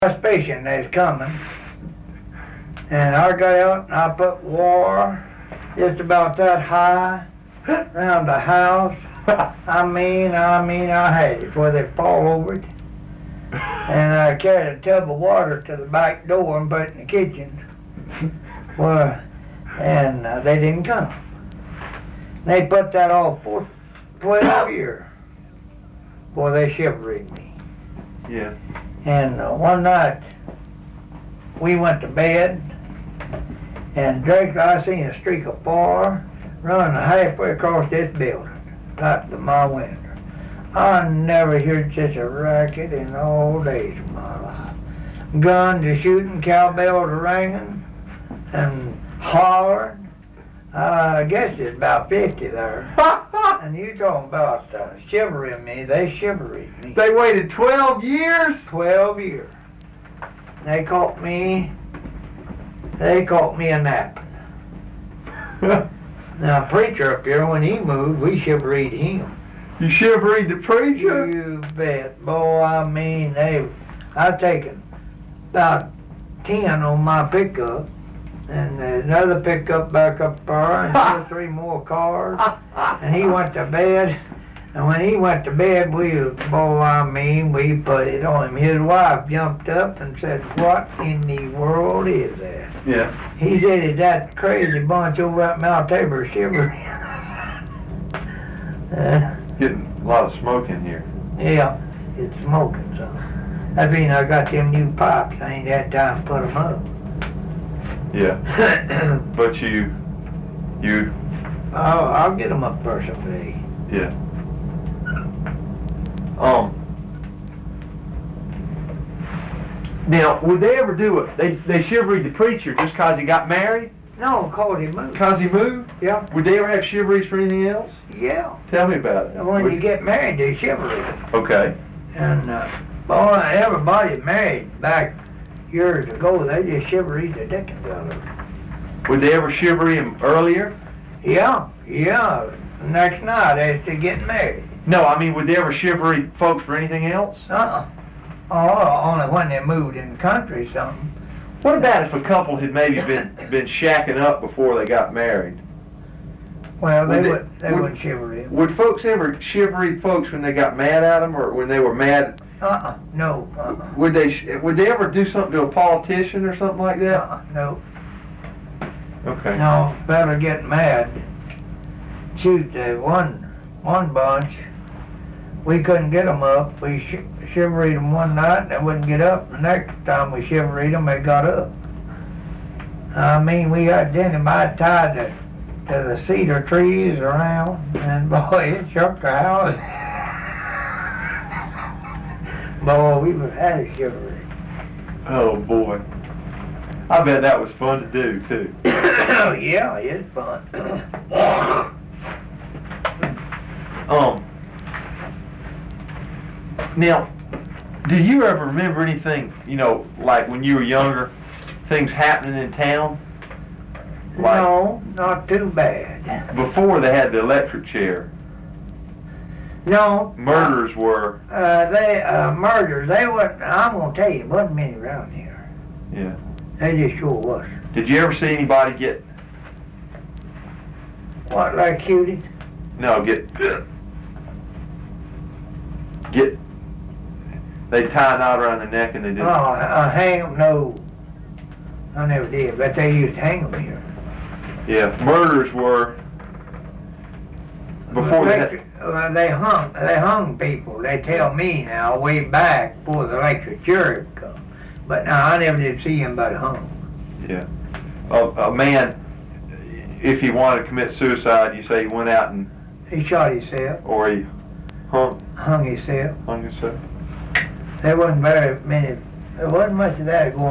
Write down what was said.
suspicion that's coming. And I got out and I put wire just about that high around the house. I had it where they fall over it. And I carried a tub of water to the back door and put it in the kitchen. Well, and they didn't come. They put that off for 12 years before they shiveried me. Yeah. And one night we went to bed, and I seen a streak of fire running halfway across this building, right to my window. I never heard such a racket in all days of my life. Guns a shooting, cowbells a ringing, and hollering. I guess it's about 50 there. And you talking about shivering me, they shiveried me. They waited 12 years? 12 years. They caught me a napping. Now, preacher up here, when he moved, we shiveried him. You shiveried the preacher? You bet. Boy, I've taken about 10 on my pickup, and another pickup back up there, and 2 or 3 more cars, and he went to bed. And when he went to bed, we put it on him. His wife jumped up and said, "What in the world is that?" Yeah. He said, "It's that crazy bunch over at Mount Tabor shivering." Getting a lot of smoke in here. Yeah, it's smoking, so. That means I got them new pipes. I ain't had time to put them up. Yeah. But you... I'll get them up there someday. Yeah. Now, would they ever do it? They shiveried the preacher just cause he got married? No, cause he moved. Cause he moved? Yeah. Would they ever have shiveries for anything else? Yeah. Tell me about it. When you get married, they shiver it. Okay. And, boy, everybody married back years ago, they just shivered the dickens out of it. Would they ever shivery him earlier? Yeah. Next night after getting married. No, I mean, would they ever shivery folks for anything else? Only when they moved in the country something. What about if a couple had maybe been shacking up before they got married? Well, they wouldn't shiver him. Would folks ever shivery folks when they got mad at them, or when they were mad? No. Would they ever do something to a politician or something like that? No. Okay. No, fella get mad. Shoot, one bunch, we couldn't get them up. We shiveried them one night and they wouldn't get up. The next time we shiveried them, they got up. We got dynamite tied to the cedar trees around, and boy, it shook the house. Boy, we had a shivery. Oh boy. I bet that was fun to do too. Yeah, it's fun. Now, do you ever remember anything, like when you were younger, things happening in town? Like no, not too bad. Before they had the electric chair. No. Murders were. Murders, I'm going to tell you, wasn't many around here. Yeah. They just sure was. Did you ever see anybody get... What, like cuties? No, they tie a knot around their neck and they did. Hang them? No. I never did, but they used to hang them here. Yeah, murders were... Before they hung people. They tell me now, way back before the electric chair had come. But now I never did see anybody hung. Yeah. A man, if he wanted to commit suicide, you say he went out and... He shot himself. Or he hung himself. Hung himself. There wasn't very many, there wasn't much of that going